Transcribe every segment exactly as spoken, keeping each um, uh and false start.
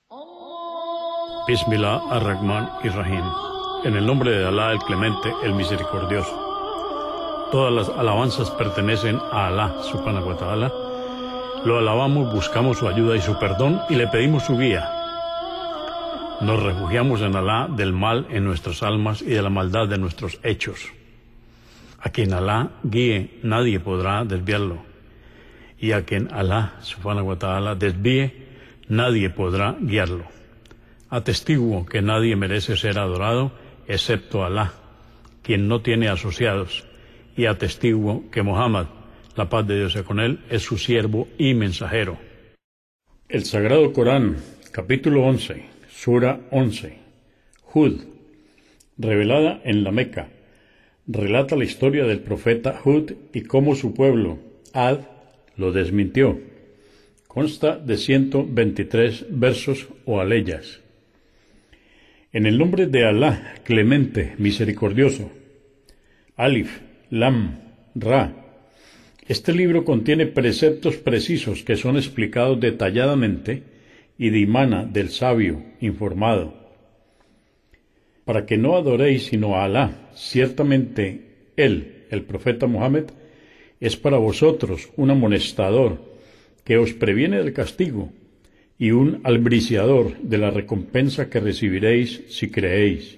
Bismillah ar-Rahman ir-Rahim. En el nombre de Alá, el Clemente, el Misericordioso. Todas las alabanzas pertenecen a Alá, subhanahu wa ta'ala. Lo alabamos, buscamos su ayuda y su perdón y le pedimos su guía. Nos refugiamos en Alá del mal en nuestras almas y de la maldad de nuestros hechos. A quien Alá guíe, nadie podrá desviarlo. Y a quien Alá, subhanahu wa ta'ala, desvíe, nadie podrá guiarlo. Atestiguo que nadie merece ser adorado excepto Alá, quien no tiene asociados, y atestiguo que Muhammad, la paz de Dios sea con él, es su siervo y mensajero. El Sagrado Corán, capítulo once, sura once, Hud, revelada en la Meca, relata la historia del profeta Hud y cómo su pueblo, Ad, lo desmintió. Consta de ciento veintitrés versos o aleyas. En el nombre de Alá, Clemente, Misericordioso. Alif, Lam, Ra. Este libro contiene preceptos precisos que son explicados detalladamente y dimana del sabio, informado. Para que no adoréis sino a Alá, ciertamente Él, el profeta Muhammad, es para vosotros un amonestador que os previene del castigo y un albriciador de la recompensa que recibiréis si creéis.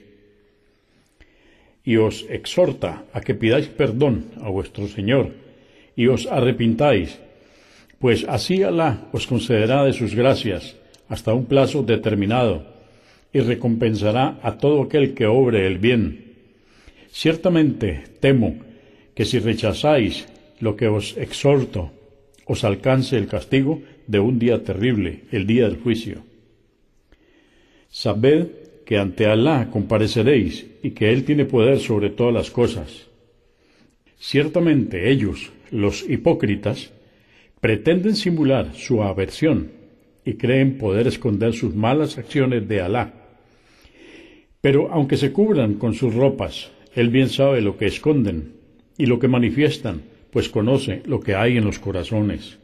Y os exhorta a que pidáis perdón a vuestro Señor y os arrepintáis, pues así Alá os concederá de sus gracias hasta un plazo determinado y recompensará a todo aquel que obre el bien. Ciertamente temo que si rechazáis lo que os exhorto, os alcance el castigo de un día terrible, el día del juicio. Sabed que ante Alá compareceréis y que Él tiene poder sobre todas las cosas. Ciertamente ellos, los hipócritas, pretenden simular su aversión y creen poder esconder sus malas acciones de Alá. Pero aunque se cubran con sus ropas, Él bien sabe lo que esconden y lo que manifiestan, pues conoce lo que hay en los corazones.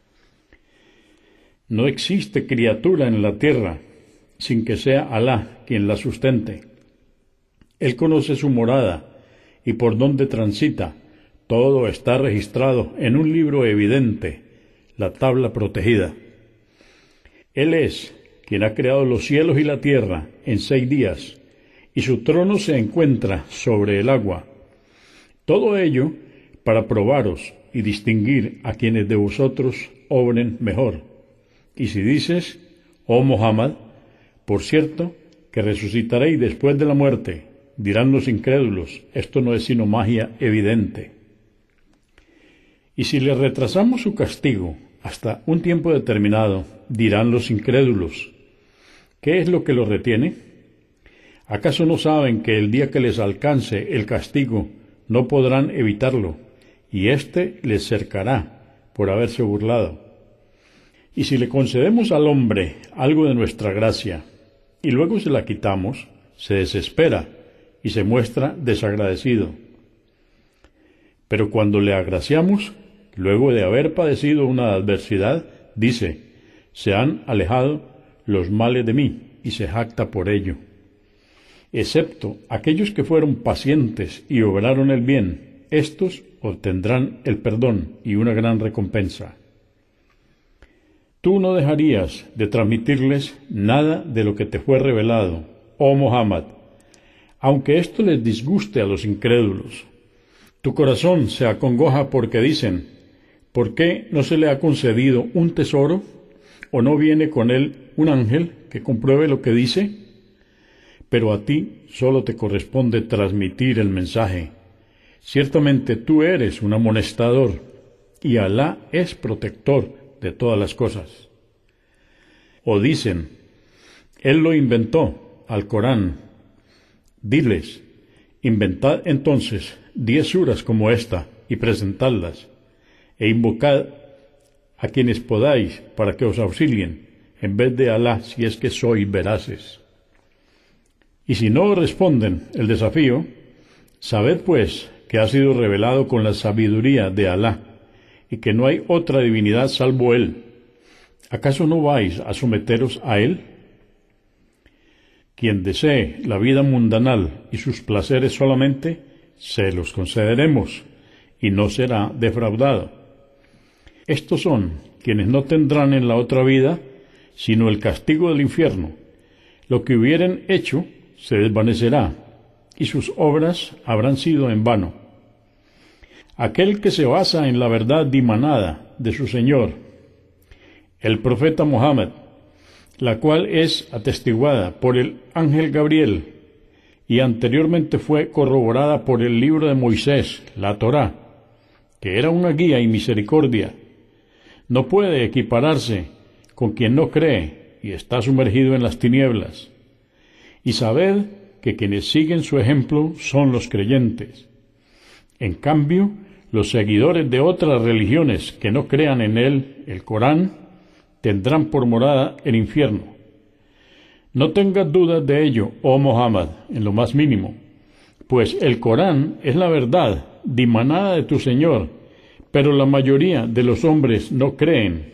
No existe criatura en la tierra sin que sea Alá quien la sustente. Él conoce su morada y por donde transita. Todo está registrado en un libro evidente, la tabla protegida. Él es quien ha creado los cielos y la tierra en seis días, y su trono se encuentra sobre el agua. Todo ello para probaros y distinguir a quienes de vosotros obren mejor. Y si dices, oh Muhammad, por cierto, que resucitaréis después de la muerte, dirán los incrédulos, esto no es sino magia evidente. Y si le retrasamos su castigo hasta un tiempo determinado, dirán los incrédulos, ¿qué es lo que los retiene? ¿Acaso no saben que el día que les alcance el castigo no podrán evitarlo, y éste les cercará por haberse burlado? Y si le concedemos al hombre algo de nuestra gracia, y luego se la quitamos, se desespera y se muestra desagradecido. Pero cuando le agraciamos, luego de haber padecido una adversidad, dice, se han alejado los males de mí, y se jacta por ello. Excepto aquellos que fueron pacientes y obraron el bien, estos obtendrán el perdón y una gran recompensa. Tú no dejarías de transmitirles nada de lo que te fue revelado, oh Muhammad, aunque esto les disguste a los incrédulos. Tu corazón se acongoja porque dicen, ¿por qué no se le ha concedido un tesoro? ¿O no viene con él un ángel que compruebe lo que dice? Pero a ti solo te corresponde transmitir el mensaje. Ciertamente tú eres un amonestador, y Alá es protector de todas las cosas. O dicen, Él lo inventó, al Corán. Diles, inventad entonces diez suras como esta, y presentadlas, e invocad a quienes podáis para que os auxilien, en vez de Alá, si es que sois veraces. Y si no responden el desafío, sabed pues que ha sido revelado con la sabiduría de Alá, y que no hay otra divinidad salvo Él. ¿Acaso no vais a someteros a Él? Quien desee la vida mundanal y sus placeres solamente, se los concederemos, y no será defraudado. Estos son quienes no tendrán en la otra vida sino el castigo del infierno. Lo que hubieren hecho se desvanecerá, y sus obras habrán sido en vano. Aquel que se basa en la verdad dimanada de su Señor, el profeta Mohammed, la cual es atestiguada por el ángel Gabriel y anteriormente fue corroborada por el libro de Moisés, la Torá, que era una guía y misericordia, no puede equipararse con quien no cree y está sumergido en las tinieblas. Y sabed que quienes siguen su ejemplo son los creyentes. En cambio, los seguidores de otras religiones que no crean en él, el Corán, tendrán por morada el infierno. No tengas dudas de ello, oh Muhammad, en lo más mínimo, pues el Corán es la verdad dimanada de tu Señor, pero la mayoría de los hombres no creen.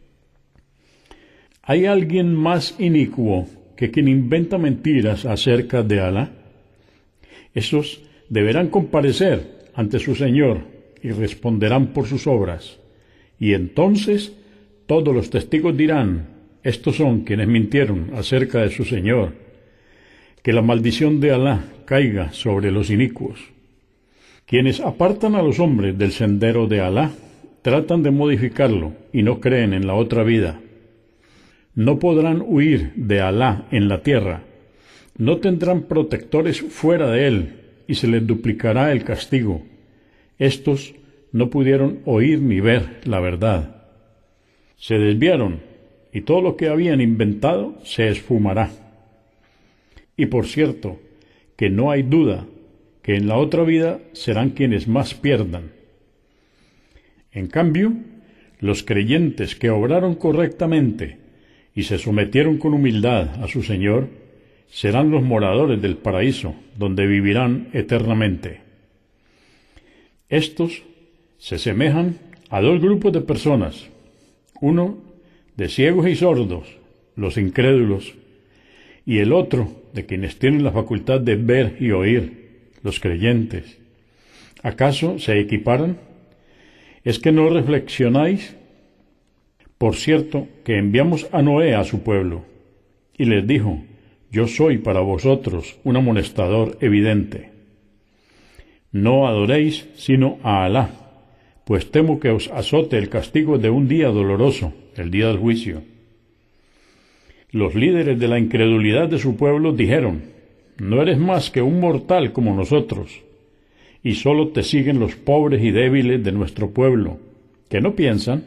¿Hay alguien más inicuo que quien inventa mentiras acerca de Alá? Esos deberán comparecer ante su Señor y responderán por sus obras, y entonces todos los testigos dirán: estos son quienes mintieron acerca de su Señor. Que la maldición de Alá caiga sobre los inicuos. Quienes apartan a los hombres del sendero de Alá tratan de modificarlo y no creen en la otra vida. No podrán huir de Alá en la tierra, no tendrán protectores fuera de él, y se les duplicará el castigo. Estos no pudieron oír ni ver la verdad. Se desviaron, y todo lo que habían inventado se esfumará. Y por cierto, que no hay duda que en la otra vida serán quienes más pierdan. En cambio, los creyentes que obraron correctamente y se sometieron con humildad a su Señor, serán los moradores del paraíso, donde vivirán eternamente. Estos se semejan a dos grupos de personas, uno de ciegos y sordos, los incrédulos, y el otro de quienes tienen la facultad de ver y oír, los creyentes. ¿Acaso se equiparan? ¿Es que no reflexionáis? Por cierto, que enviamos a Noé a su pueblo, y les dijo: yo soy para vosotros un amonestador evidente. No adoréis sino a Alá, pues temo que os azote el castigo de un día doloroso, el día del juicio. Los líderes de la incredulidad de su pueblo dijeron: no eres más que un mortal como nosotros, y sólo te siguen los pobres y débiles de nuestro pueblo, que no piensan.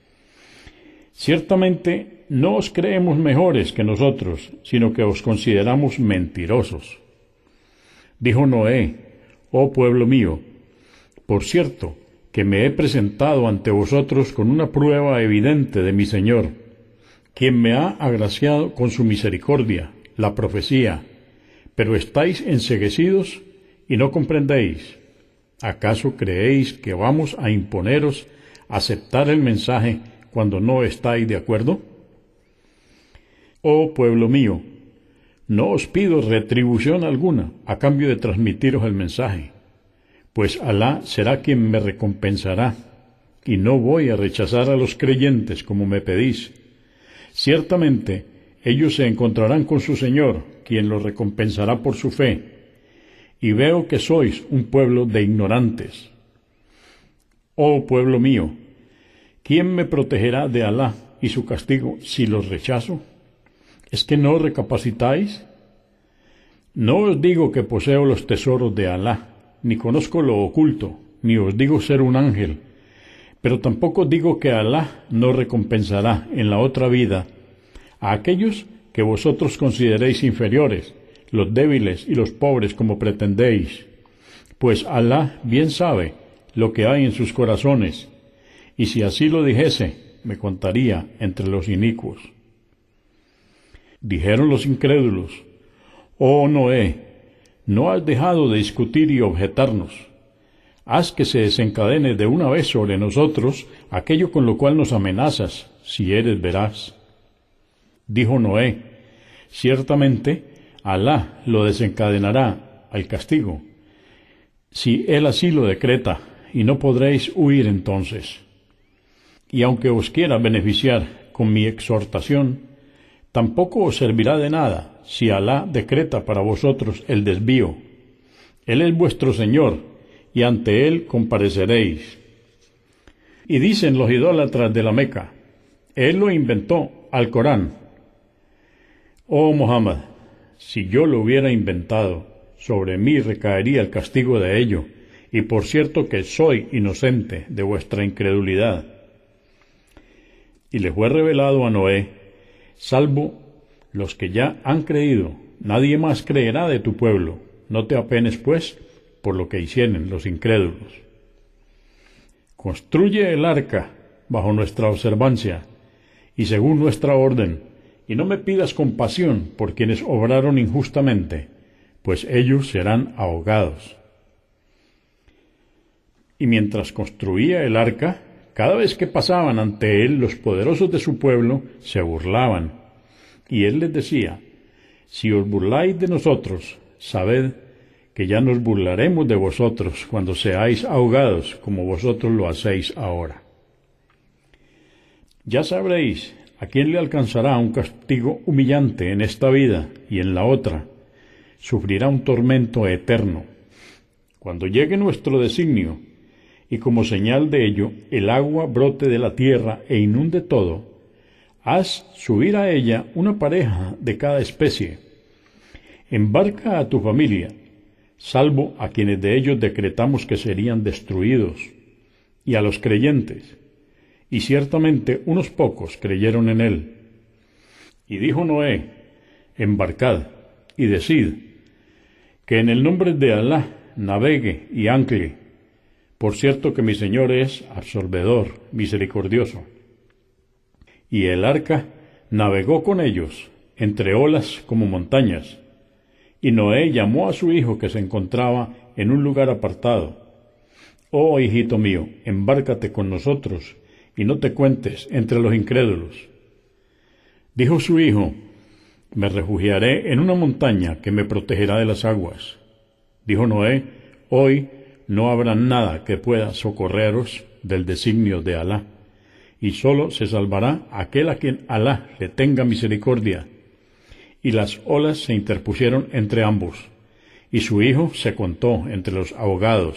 Ciertamente no os creemos mejores que nosotros, sino que os consideramos mentirosos. Dijo Noé: oh pueblo mío, por cierto, que me he presentado ante vosotros con una prueba evidente de mi Señor, quien me ha agraciado con su misericordia, la profecía, pero estáis enceguecidos y no comprendéis. ¿Acaso creéis que vamos a imponeros aceptar el mensaje cuando no estáis de acuerdo? Oh pueblo mío, no os pido retribución alguna a cambio de transmitiros el mensaje, pues Alá será quien me recompensará, y no voy a rechazar a los creyentes como me pedís. Ciertamente ellos se encontrarán con su Señor, quien los recompensará por su fe, y veo que sois un pueblo de ignorantes. Oh pueblo mío, ¿quién me protegerá de Alá y su castigo si los rechazo? ¿Es que no recapacitáis? No os digo que poseo los tesoros de Alá, ni conozco lo oculto, ni os digo ser un ángel, pero tampoco digo que Alá no recompensará en la otra vida a aquellos que vosotros consideréis inferiores, los débiles y los pobres como pretendéis, pues Alá bien sabe lo que hay en sus corazones, y si así lo dijese, me contaría entre los inicuos. Dijeron los incrédulos: oh Noé, no has dejado de discutir y objetarnos. Haz que se desencadene de una vez sobre nosotros aquello con lo cual nos amenazas, si eres veraz. Dijo Noé: ciertamente, Alá lo desencadenará al castigo, si él así lo decreta, y no podréis huir entonces. Y aunque os quiera beneficiar con mi exhortación, tampoco os servirá de nada si Alá decreta para vosotros el desvío. Él es vuestro Señor, y ante Él compareceréis. Y dicen los idólatras de la Meca, Él lo inventó, al Corán. Oh Muhammad, si yo lo hubiera inventado, sobre mí recaería el castigo de ello, y por cierto que soy inocente de vuestra incredulidad. Y le fue revelado a Noé, salvo los que ya han creído, nadie más creerá de tu pueblo, no te apenes pues por lo que hicieren los incrédulos. Construye el arca bajo nuestra observancia y según nuestra orden, y no me pidas compasión por quienes obraron injustamente, pues ellos serán ahogados. Y mientras construía el arca, cada vez que pasaban ante él los poderosos de su pueblo, se burlaban. Y él les decía, si os burláis de nosotros, sabed que ya nos burlaremos de vosotros cuando seáis ahogados, como vosotros lo hacéis ahora. Ya sabréis a quién le alcanzará un castigo humillante en esta vida y en la otra. Sufrirá un tormento eterno. Cuando llegue nuestro designio, y como señal de ello, el agua brote de la tierra e inunde todo, haz subir a ella una pareja de cada especie. Embarca a tu familia, salvo a quienes de ellos decretamos que serían destruidos, y a los creyentes, y ciertamente unos pocos creyeron en él. Y dijo Noé, embarcad, y decid, que en el nombre de Alá navegue y ancle, por cierto que mi Señor es absorbedor, misericordioso. Y el arca navegó con ellos, entre olas como montañas, y Noé llamó a su hijo que se encontraba en un lugar apartado. Oh, hijito mío, embárcate con nosotros, y no te cuentes entre los incrédulos. Dijo su hijo, me refugiaré en una montaña que me protegerá de las aguas. Dijo Noé, hoy no habrá nada que pueda socorreros del designio de Alá, y sólo se salvará aquel a quien Alá le tenga misericordia. Y las olas se interpusieron entre ambos, y su hijo se contó entre los ahogados.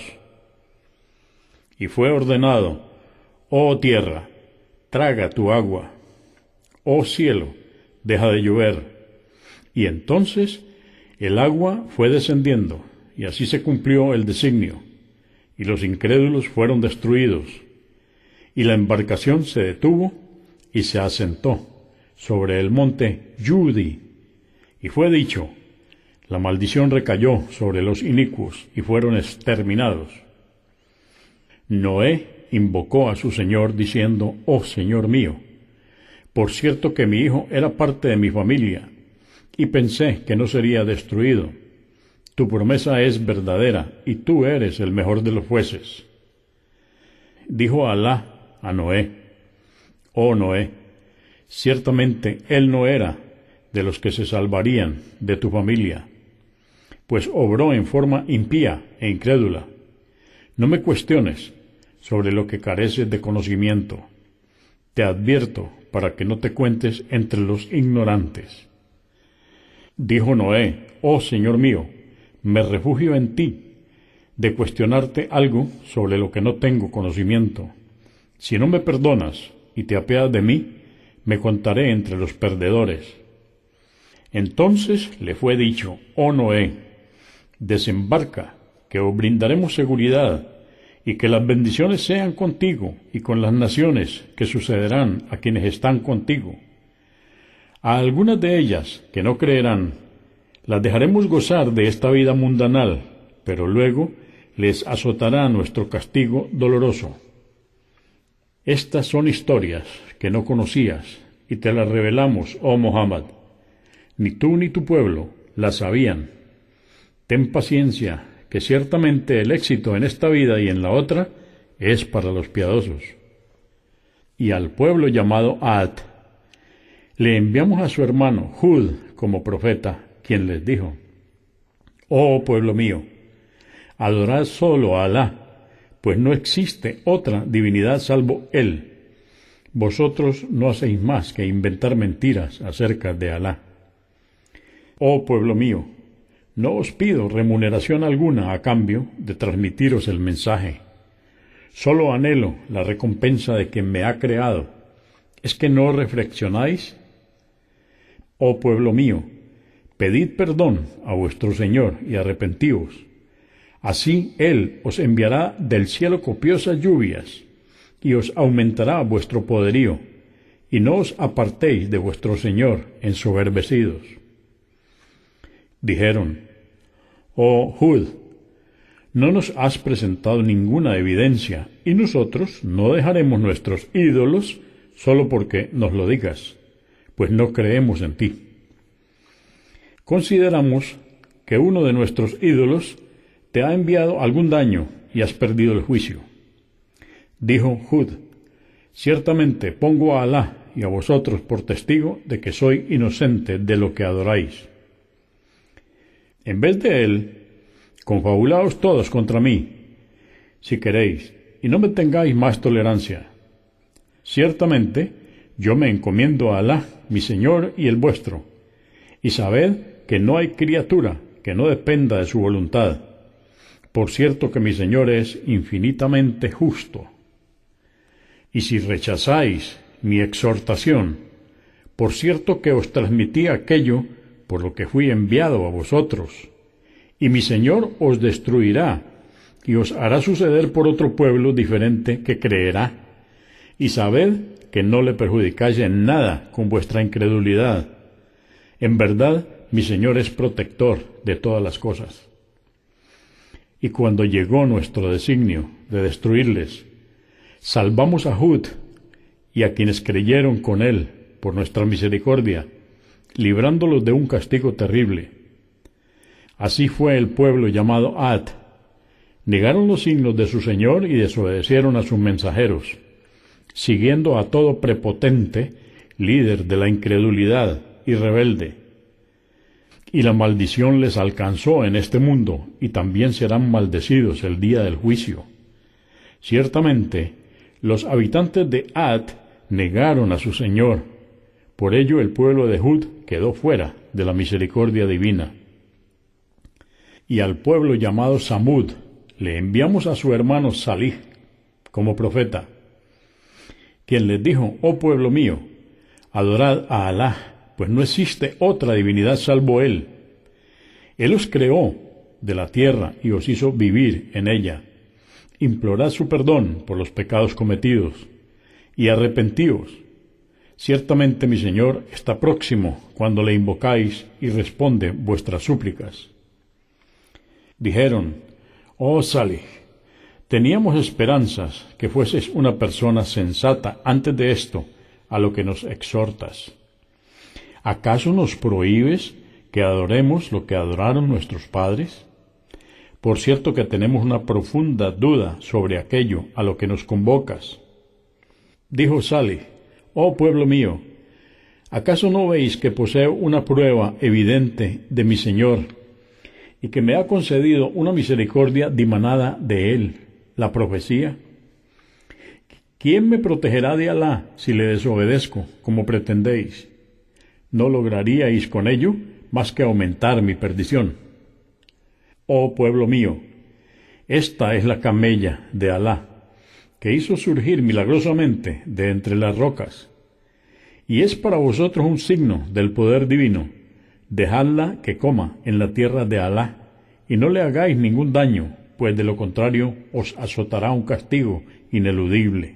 Y fue ordenado, oh tierra, traga tu agua, oh cielo, deja de llover. Y entonces el agua fue descendiendo, y así se cumplió el designio, y los incrédulos fueron destruidos. Y la embarcación se detuvo y se asentó sobre el monte Yudi, y fue dicho, la maldición recayó sobre los inicuos, y fueron exterminados. Noé invocó a su Señor diciendo, oh Señor mío, por cierto que mi hijo era parte de mi familia, y pensé que no sería destruido. Tu promesa es verdadera, y tú eres el mejor de los jueces. Dijo Alá a Noé, oh Noé, ciertamente él no era de los que se salvarían de tu familia, pues obró en forma impía e incrédula. No me cuestiones sobre lo que careces de conocimiento. Te advierto para que no te cuentes entre los ignorantes. Dijo Noé, oh Señor mío, me refugio en ti, de cuestionarte algo sobre lo que no tengo conocimiento. Si no me perdonas y te apiadas de mí, me contaré entre los perdedores. Entonces le fue dicho, oh Noé, desembarca, que os brindaremos seguridad, y que las bendiciones sean contigo y con las naciones que sucederán a quienes están contigo. A algunas de ellas que no creerán, las dejaremos gozar de esta vida mundanal, pero luego les azotará nuestro castigo doloroso. Estas son historias que no conocías, y te las revelamos, oh Muhammad. Ni tú ni tu pueblo las sabían. Ten paciencia, que ciertamente el éxito en esta vida y en la otra es para los piadosos. Y al pueblo llamado Ad le enviamos a su hermano Hud como profeta, quien les dijo: Oh pueblo mío, adorad solo a Alá, pues no existe otra divinidad salvo Él. Vosotros no hacéis más que inventar mentiras acerca de Alá. Oh pueblo mío, no os pido remuneración alguna a cambio de transmitiros el mensaje. Solo anhelo la recompensa de quien me ha creado. ¿Es que no reflexionáis? Oh pueblo mío, pedid perdón a vuestro Señor y arrepentíos. Así Él os enviará del cielo copiosas lluvias y os aumentará vuestro poderío, y no os apartéis de vuestro Señor ensoberbecidos. Dijeron: Oh Hud, no nos has presentado ninguna evidencia, y nosotros no dejaremos nuestros ídolos solo porque nos lo digas, pues no creemos en ti. Consideramos que uno de nuestros ídolos te ha enviado algún daño y has perdido el juicio. Dijo Hud: Ciertamente pongo a Alá y a vosotros por testigo de que soy inocente de lo que adoráis. En vez de él, confabulaos todos contra mí, si queréis, y no me tengáis más tolerancia. Ciertamente, yo me encomiendo a Alá, mi Señor y el vuestro, y sabed que no hay criatura que no dependa de su voluntad. Por cierto que mi Señor es infinitamente justo. Y si rechazáis mi exhortación, por cierto que os transmití aquello por lo que fui enviado a vosotros, y mi Señor os destruirá, y os hará suceder por otro pueblo diferente que creerá, y sabed que no le perjudicáis en nada con vuestra incredulidad. En verdad, mi Señor es protector de todas las cosas. Y cuando llegó nuestro designio de destruirles, salvamos a Hud y a quienes creyeron con él por nuestra misericordia, librándolos de un castigo terrible. Así fue el pueblo llamado Ad. Negaron los signos de su Señor y desobedecieron a sus mensajeros, siguiendo a todo prepotente, líder de la incredulidad y rebelde. Y la maldición les alcanzó en este mundo, y también serán maldecidos el día del juicio. Ciertamente, los habitantes de Ad negaron a su Señor. Por ello el pueblo de Hud quedó fuera de la misericordia divina. Y al pueblo llamado Samud le enviamos a su hermano Salih como profeta, quien les dijo: Oh pueblo mío, adorad a Alá, pues no existe otra divinidad salvo Él. Él os creó de la tierra y os hizo vivir en ella. Implorad su perdón por los pecados cometidos y arrepentíos. Ciertamente mi Señor está próximo cuando le invocáis y responde vuestras súplicas. Dijeron: Oh Salih, teníamos esperanzas que fueses una persona sensata antes de esto, a lo que nos exhortas. ¿Acaso nos prohíbes que adoremos lo que adoraron nuestros padres? Por cierto que tenemos una profunda duda sobre aquello a lo que nos convocas. Dijo Salih: Oh pueblo mío, ¿acaso no veis que poseo una prueba evidente de mi Señor, y que me ha concedido una misericordia dimanada de Él, la profecía? ¿Quién me protegerá de Alá si le desobedezco, como pretendéis? No lograríais con ello más que aumentar mi perdición. Oh pueblo mío, esta es la camella de Alá, que hizo surgir milagrosamente de entre las rocas, y es para vosotros un signo del poder divino. Dejadla que coma en la tierra de Alá, y no le hagáis ningún daño, pues de lo contrario os azotará un castigo ineludible.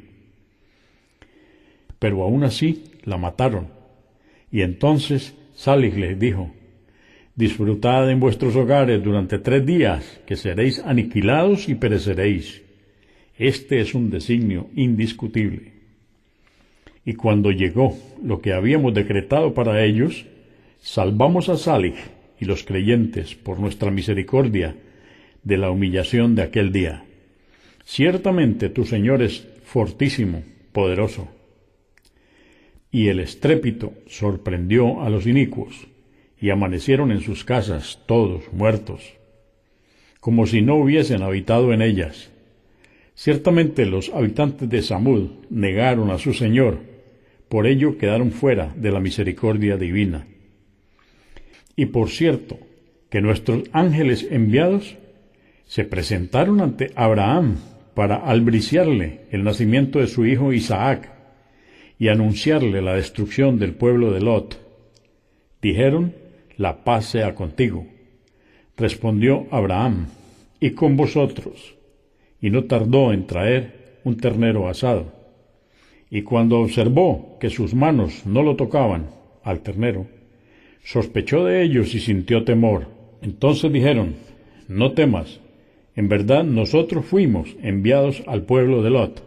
Pero aún así la mataron, y entonces Salih les dijo: Disfrutad en vuestros hogares durante tres días, que seréis aniquilados y pereceréis. Este es un designio indiscutible. Y cuando llegó lo que habíamos decretado para ellos, salvamos a Salih y los creyentes por nuestra misericordia de la humillación de aquel día. Ciertmente tu Señor es fortísimo, poderoso. Y el estrépito sorprendió a los inicuos, y amanecieron en sus casas todos muertos, como si no hubiesen habitado en ellas. Ciertamente los habitantes de Samud negaron a su Señor, por ello quedaron fuera de la misericordia divina. Y por cierto, que nuestros ángeles enviados se presentaron ante Abraham para albriciarle el nacimiento de su hijo Isaac y anunciarle la destrucción del pueblo de Lot. Dijeron: la paz sea contigo. Respondió Abraham: y con vosotros. Y no tardó en traer un ternero asado. Y cuando observó que sus manos no lo tocaban al ternero, sospechó de ellos y sintió temor. Entonces dijeron: no temas, en verdad nosotros fuimos enviados al pueblo de Lot.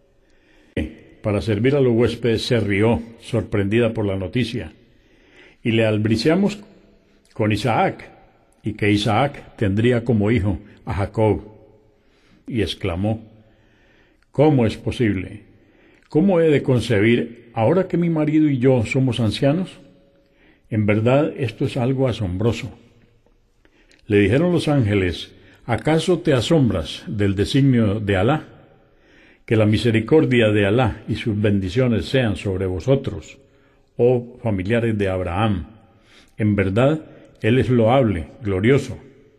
Para servir a los huéspedes se rió, sorprendida por la noticia, y le albriciamos con Isaac, y que Isaac tendría como hijo a Jacob. Y exclamó: ¿cómo es posible? ¿Cómo he de concebir ahora que mi marido y yo somos ancianos? En verdad esto es algo asombroso. Le dijeron los ángeles: ¿acaso te asombras del designio de Alá? Que la misericordia de Alá y sus bendiciones sean sobre vosotros, oh familiares de Abraham. En verdad, él es loable, glorioso.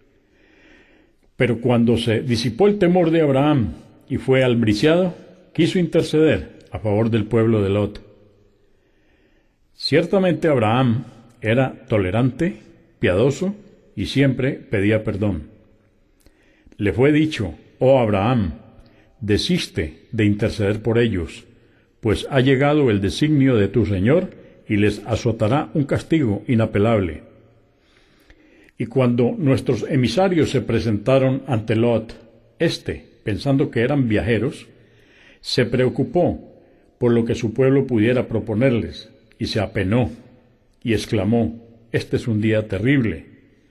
Pero cuando se disipó el temor de Abraham y fue albriciado, quiso interceder a favor del pueblo de Lot. Ciertamente Abraham era tolerante, piadoso y siempre pedía perdón. Le fue dicho: oh Abraham, desiste de interceder por ellos, pues ha llegado el designio de tu Señor y les azotará un castigo inapelable. Y cuando nuestros emisarios se presentaron ante Lot, éste, pensando que eran viajeros, se preocupó por lo que su pueblo pudiera proponerles, y se apenó, y exclamó: este es un día terrible.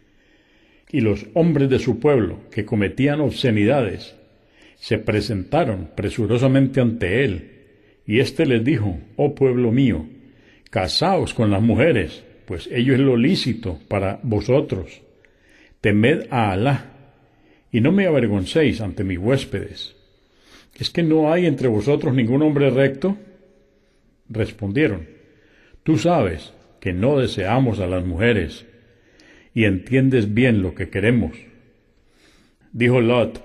Y los hombres de su pueblo, que cometían obscenidades, se presentaron presurosamente ante él, y éste les dijo: oh pueblo mío, casaos con las mujeres, pues ello es lo lícito para vosotros. Temed a Alá, y no me avergoncéis ante mis huéspedes. ¿Es que no hay entre vosotros ningún hombre recto? Respondieron: tú sabes que no deseamos a las mujeres, y entiendes bien lo que queremos. Dijo Lot: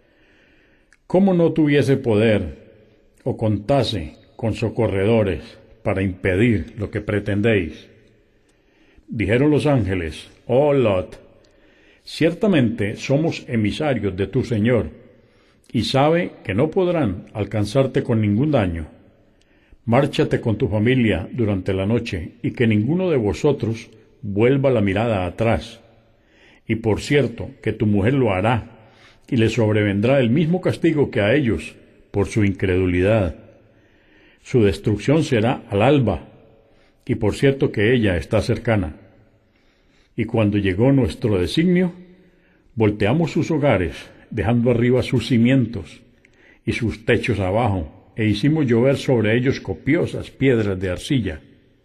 ¿cómo no tuviese poder, o contase con socorredores, para impedir lo que pretendéis? Dijeron los ángeles: oh Lot, ciertamente somos emisarios de tu Señor, y sabe que no podrán alcanzarte con ningún daño. Márchate con tu familia durante la noche, y que ninguno de vosotros vuelva la mirada atrás. Y por cierto, que tu mujer lo hará, y le sobrevendrá el mismo castigo que a ellos, por su incredulidad. Su destrucción será al alba, y por cierto que ella está cercana. Y cuando llegó nuestro designio, volteamos sus hogares, dejando arriba sus cimientos y sus techos abajo, e hicimos llover sobre ellos copiosas piedras de arcilla,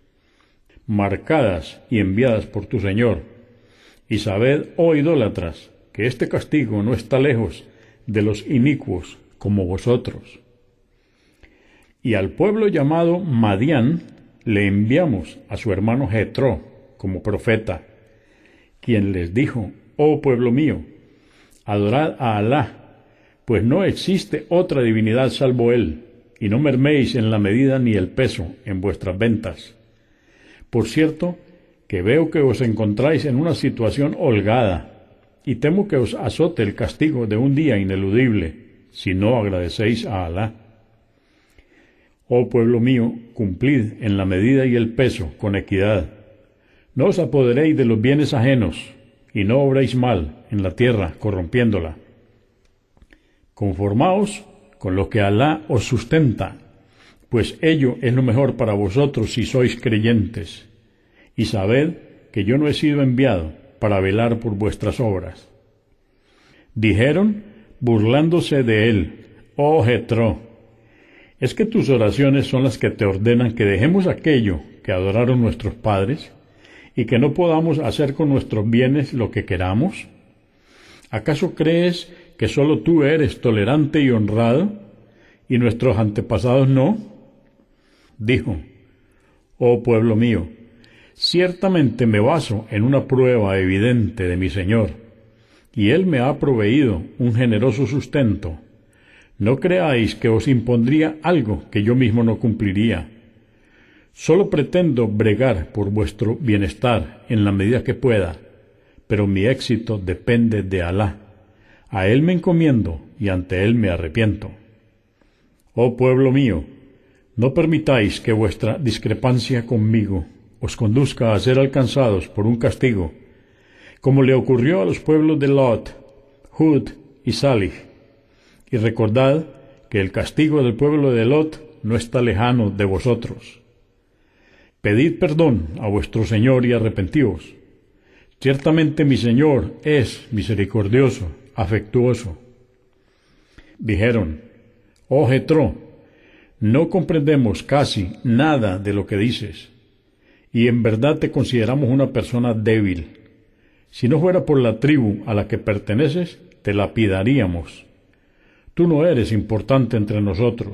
marcadas y enviadas por tu Señor. Y sabed, oh idólatras, que este castigo no está lejos de los inicuos como vosotros. Y al pueblo llamado Madián le enviamos a su hermano Jetro como profeta, quien les dijo: oh pueblo mío, adorad a Alá, pues no existe otra divinidad salvo él, y no merméis en la medida ni el peso en vuestras ventas. Por cierto, que veo que os encontráis en una situación holgada, y temo que os azote el castigo de un día ineludible, si no agradecéis a Alá. Oh pueblo mío, cumplid en la medida y el peso con equidad. No os apoderéis de los bienes ajenos, y no obréis mal en la tierra, corrompiéndola. Conformaos con lo que Alá os sustenta, pues ello es lo mejor para vosotros si sois creyentes. Y sabed que yo no he sido enviado para velar por vuestras obras. Dijeron, burlándose de él: oh Jetro, ¿es que tus oraciones son las que te ordenan que dejemos aquello que adoraron nuestros padres, y que no podamos hacer con nuestros bienes lo que queramos? ¿Acaso crees que sólo tú eres tolerante y honrado, y nuestros antepasados no? Dijo: Oh pueblo mío, ciertamente me baso en una prueba evidente de mi Señor, y Él me ha proveído un generoso sustento. No creáis que os impondría algo que yo mismo no cumpliría. Solo pretendo bregar por vuestro bienestar en la medida que pueda, pero mi éxito depende de Alá. A Él me encomiendo y ante Él me arrepiento. Oh pueblo mío, no permitáis que vuestra discrepancia conmigo os conduzca a ser alcanzados por un castigo, como le ocurrió a los pueblos de Lot, Hud y Salih. Y recordad que el castigo del pueblo de Lot no está lejano de vosotros. Pedid perdón a vuestro Señor y arrepentíos. Ciertamente mi Señor es misericordioso, afectuoso. Dijeron: Oh Jetro, no comprendemos casi nada de lo que dices, y en verdad te consideramos una persona débil. Si no fuera por la tribu a la que perteneces, te lapidaríamos. Tú no eres importante entre nosotros.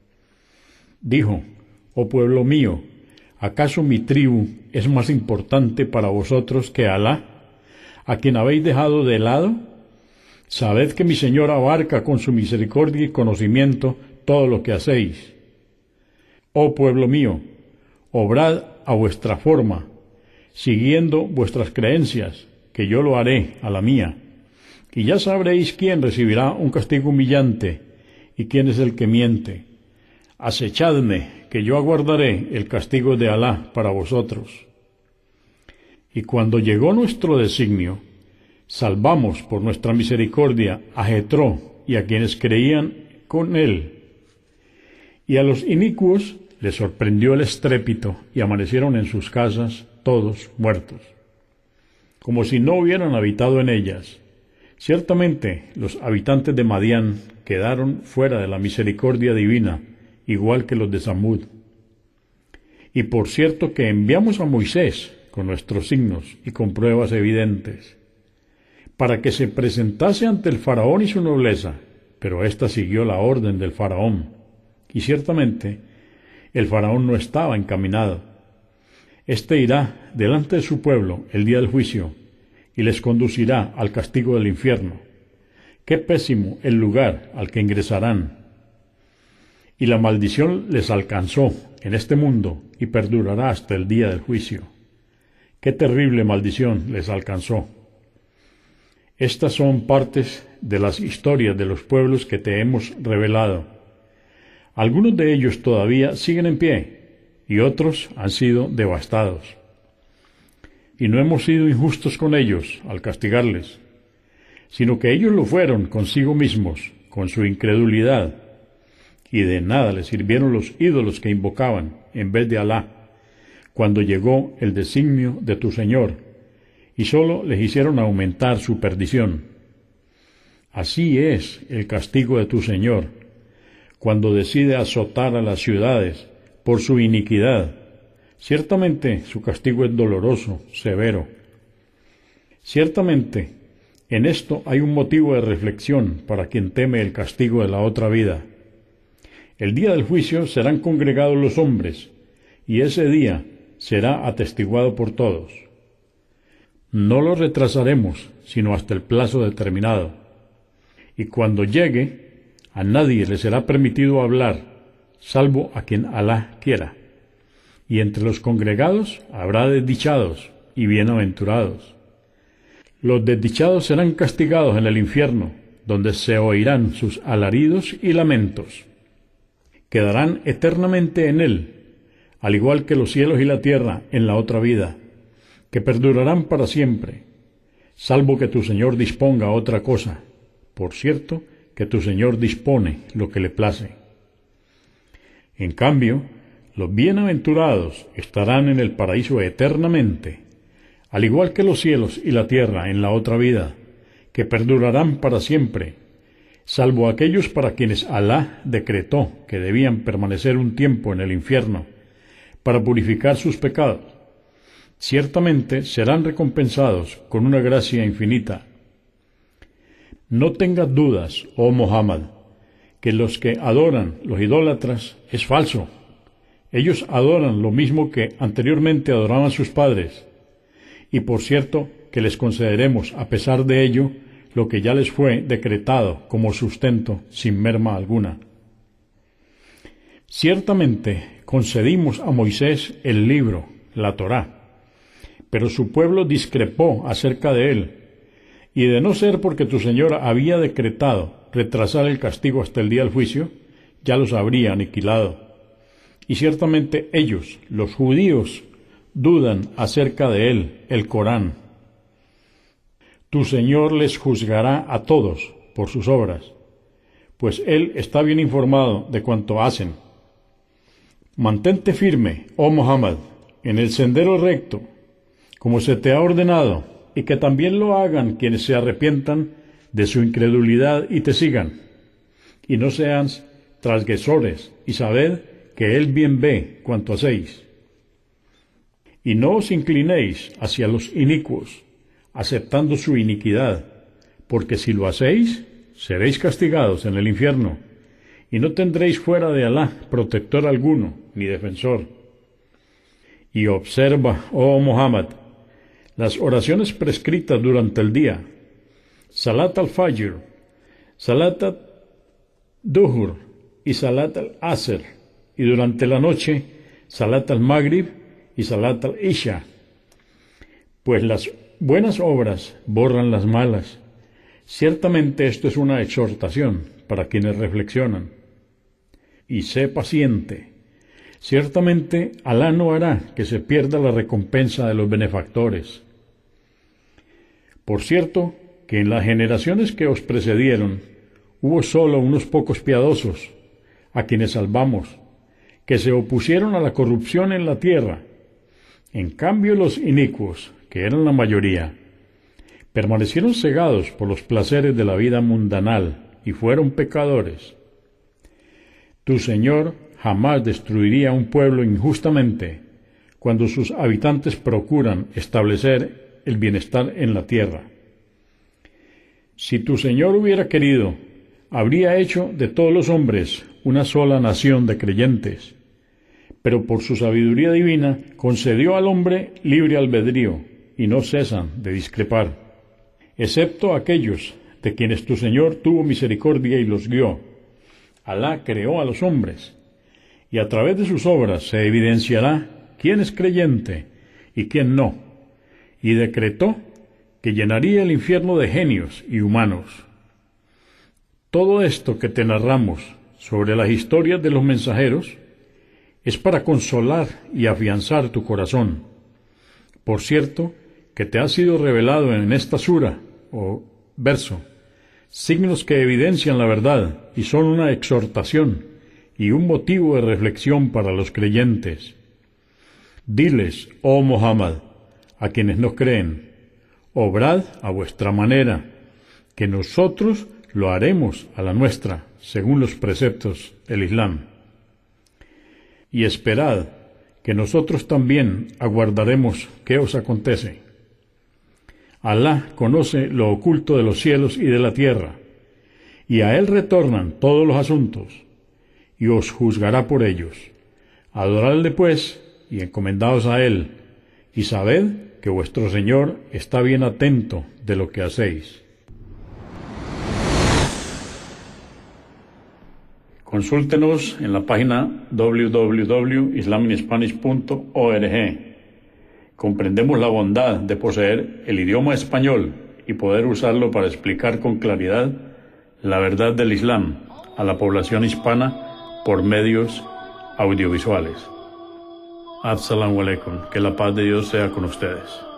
Dijo: Oh pueblo mío, ¿acaso mi tribu es más importante para vosotros que Alá, a quien habéis dejado de lado? Sabed que mi Señor abarca con su misericordia y conocimiento todo lo que hacéis. Oh pueblo mío, obrad a vuestra forma, siguiendo vuestras creencias, que yo lo haré a la mía, y ya sabréis quién recibirá un castigo humillante y quién es el que miente. Acechadme, que yo aguardaré el castigo de Alá para vosotros. Y cuando llegó nuestro designio, salvamos por nuestra misericordia a Jetro y a quienes creían con él. Y a los inicuos les sorprendió el estrépito y amanecieron en sus casas todos muertos, como si no hubieran habitado en ellas. Ciertamente los habitantes de Madián quedaron fuera de la misericordia divina, igual que los de Samud. Y por cierto que enviamos a Moisés con nuestros signos y con pruebas evidentes, para que se presentase ante el faraón y su nobleza, pero ésta siguió la orden del faraón, y ciertamente el faraón no estaba encaminado. Este irá delante de su pueblo el día del juicio, y les conducirá al castigo del infierno. Qué pésimo el lugar al que ingresarán. Y la maldición les alcanzó en este mundo y perdurará hasta el día del juicio. Qué terrible maldición les alcanzó. Estas son partes de las historias de los pueblos que te hemos revelado. Algunos de ellos todavía siguen en pie, y otros han sido devastados. Y no hemos sido injustos con ellos al castigarles, sino que ellos lo fueron consigo mismos, con su incredulidad, y de nada les sirvieron los ídolos que invocaban en vez de Alá, cuando llegó el designio de tu Señor, y sólo les hicieron aumentar su perdición. Así es el castigo de tu Señor, cuando decide azotar a las ciudades por su iniquidad. Ciertamente su castigo es doloroso, severo. Ciertamente, en esto hay un motivo de reflexión para quien teme el castigo de la otra vida. El día del juicio serán congregados los hombres, y ese día será atestiguado por todos. No lo retrasaremos, sino hasta el plazo determinado. Y cuando llegue, a nadie le será permitido hablar, salvo a quien Alá quiera. Y entre los congregados habrá desdichados y bienaventurados. Los desdichados serán castigados en el infierno, donde se oirán sus alaridos y lamentos. Quedarán eternamente en él, al igual que los cielos y la tierra en la otra vida, que perdurarán para siempre, salvo que tu Señor disponga otra cosa. Por cierto, que tu Señor dispone lo que le place. En cambio, los bienaventurados estarán en el paraíso eternamente, al igual que los cielos y la tierra en la otra vida, que perdurarán para siempre, salvo aquellos para quienes Alá decretó que debían permanecer un tiempo en el infierno, para purificar sus pecados. Ciertamente serán recompensados con una gracia infinita. No tengas dudas, oh Muhammad, que los que adoran los idólatras es falso. Ellos adoran lo mismo que anteriormente adoraban sus padres, y por cierto que les concederemos, a pesar de ello, lo que ya les fue decretado como sustento sin merma alguna. Ciertamente concedimos a Moisés el libro, la Torá, pero su pueblo discrepó acerca de él, y de no ser porque tu Señor había decretado retrasar el castigo hasta el día del juicio, ya los habría aniquilado. Y ciertamente ellos, los judíos, dudan acerca de él, el Corán. Tu Señor les juzgará a todos por sus obras, pues Él está bien informado de cuanto hacen. Mantente firme, oh Muhammad, en el sendero recto, como se te ha ordenado, y que también lo hagan quienes se arrepientan de su incredulidad y te sigan. Y no sean transgresores, y sabed que Él bien ve cuanto hacéis. Y no os inclinéis hacia los inicuos, aceptando su iniquidad, porque si lo hacéis, seréis castigados en el infierno, y no tendréis fuera de Alá protector alguno, ni defensor. Y observa, oh Muhammad, las oraciones prescritas durante el día, Salat al-Fajr, Salat al-Duhur y Salat al-Asr, y durante la noche, Salat al-Maghrib y Salat al-Isha, pues las buenas obras borran las malas. Ciertamente esto es una exhortación para quienes reflexionan. Y sé paciente. Ciertamente Alá no hará que se pierda la recompensa de los benefactores. Por cierto, que en las generaciones que os precedieron hubo solo unos pocos piadosos, a quienes salvamos, que se opusieron a la corrupción en la tierra. En cambio los inicuos, que eran la mayoría, permanecieron cegados por los placeres de la vida mundanal y fueron pecadores. Tu Señor jamás destruiría un pueblo injustamente cuando sus habitantes procuran establecer el bienestar en la tierra. Si tu Señor hubiera querido, habría hecho de todos los hombres una sola nación de creyentes, pero por su sabiduría divina concedió al hombre libre albedrío, y no cesan de discrepar, excepto aquellos de quienes tu Señor tuvo misericordia y los guió. Alá creó a los hombres, y a través de sus obras se evidenciará quién es creyente y quién no, y decretó que llenaría el infierno de genios y humanos. Todo esto que te narramos sobre las historias de los mensajeros es para consolar y afianzar tu corazón. Por cierto, que te ha sido revelado en esta sura, o verso, signos que evidencian la verdad y son una exhortación y un motivo de reflexión para los creyentes. Diles, oh Muhammad, a quienes no creen, obrad a vuestra manera, que nosotros lo haremos a la nuestra, según los preceptos del Islam. Y esperad, que nosotros también aguardaremos qué os acontece. Alá conoce lo oculto de los cielos y de la tierra, y a Él retornan todos los asuntos, y os juzgará por ellos. Adoradle pues, y encomendaos a Él, y sabed que vuestro Señor está bien atento de lo que hacéis. Consúltenos en la página doble u doble u doble u punto islam in spanish punto org. Comprendemos la bondad de poseer el idioma español y poder usarlo para explicar con claridad la verdad del Islam a la población hispana por medios audiovisuales. Assalamu alaikum, que la paz de Dios sea con ustedes.